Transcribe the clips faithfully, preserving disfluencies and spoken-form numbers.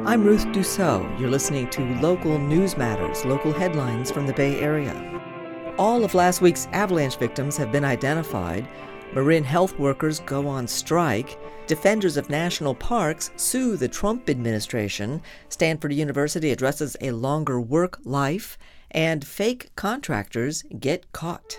I'm Ruth Dussault. You're listening to Local News Matters, local headlines from the Bay Area. All of last week's avalanche victims have been identified. Marin health workers go on strike. Defenders of national parks sue the Trump administration. Stanford University addresses a longer work life. And fake contractors get caught.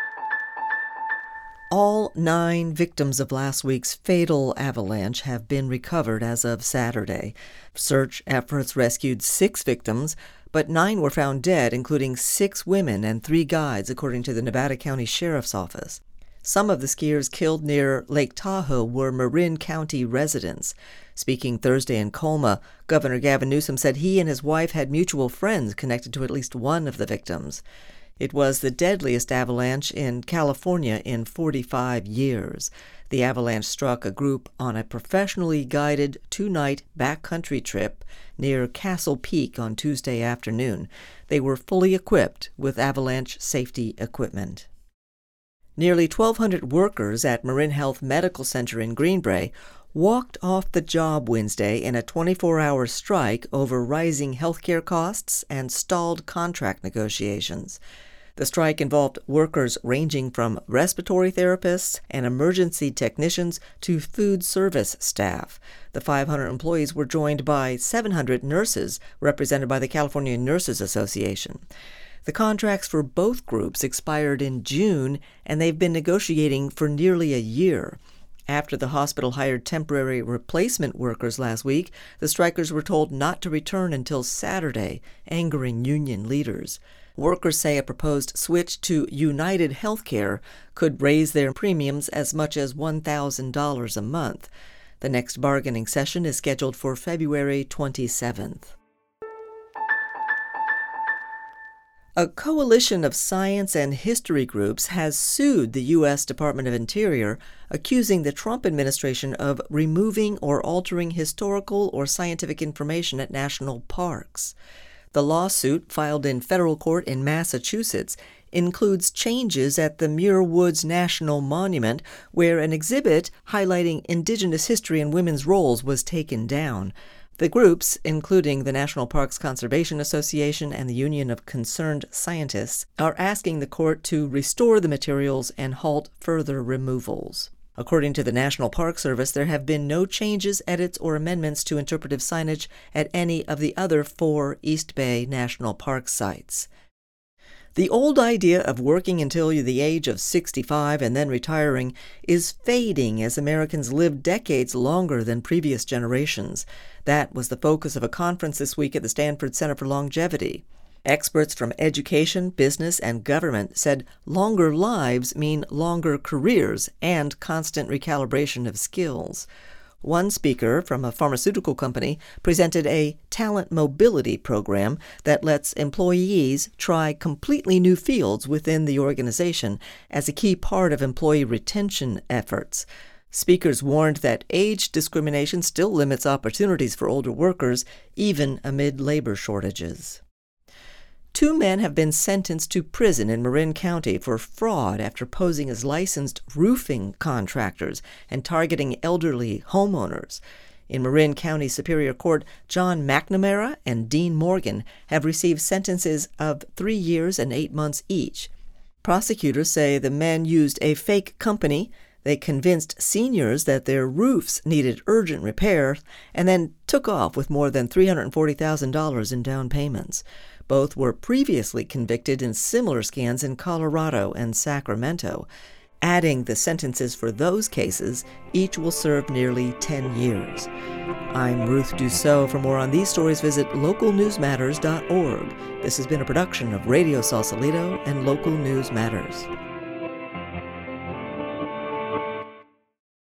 All nine victims of last week's fatal avalanche have been recovered as of Saturday. Search efforts rescued six victims, but nine were found dead, including six women and three guides, according to the Nevada County Sheriff's Office. Some of the skiers killed near Lake Tahoe were Marin County residents. Speaking Thursday in Colma, Governor Gavin Newsom said he and his wife had mutual friends connected to at least one of the victims. It was the deadliest avalanche in California in forty-five years. The avalanche struck a group on a professionally guided two-night backcountry trip near Castle Peak on Tuesday afternoon. They were fully equipped with avalanche safety equipment. Nearly twelve hundred workers at Marin Health Medical Center in Green Bay walked off the job Wednesday in a twenty-four hour strike over rising healthcare costs and stalled contract negotiations. The strike involved workers ranging from respiratory therapists and emergency technicians to food service staff. The five hundred employees were joined by seven hundred nurses, represented by the California Nurses Association. The contracts for both groups expired in June, and they've been negotiating for nearly a year. After the hospital hired temporary replacement workers last week, the strikers were told not to return until Saturday, angering union leaders. Workers say a proposed switch to United Healthcare could raise their premiums as much as one thousand dollars a month. The next bargaining session is scheduled for February twenty-seventh. A coalition of science and history groups has sued the U S Department of Interior, accusing the Trump administration of removing or altering historical or scientific information at national parks. The lawsuit, filed in federal court in Massachusetts, includes changes at the Muir Woods National Monument, where an exhibit highlighting indigenous history and women's roles was taken down. The groups, including the National Parks Conservation Association and the Union of Concerned Scientists, are asking the court to restore the materials and halt further removals. According to the National Park Service, there have been no changes, edits, or amendments to interpretive signage at any of the other four East Bay National Park sites. The old idea of working until the age of sixty-five and then retiring is fading as Americans live decades longer than previous generations. That was the focus of a conference this week at the Stanford Center for Longevity. Experts from education, business, and government said longer lives mean longer careers and constant recalibration of skills. One speaker from a pharmaceutical company presented a talent mobility program that lets employees try completely new fields within the organization as a key part of employee retention efforts. Speakers warned that age discrimination still limits opportunities for older workers, even amid labor shortages. Two men have been sentenced to prison in Marin County for fraud after posing as licensed roofing contractors and targeting elderly homeowners. In Marin County Superior Court, John McNamara and Dean Morgan have received sentences of three years and eight months each. Prosecutors say the men used a fake company. They convinced seniors that their roofs needed urgent repair and then took off with more than three hundred forty thousand dollars in down payments. Both were previously convicted in similar scams in Colorado and Sacramento. Adding the sentences for those cases, each will serve nearly ten years. I'm Ruth Dussault. For more on these stories, visit local news matters dot org. This has been a production of Radio Sausalito and Local News Matters.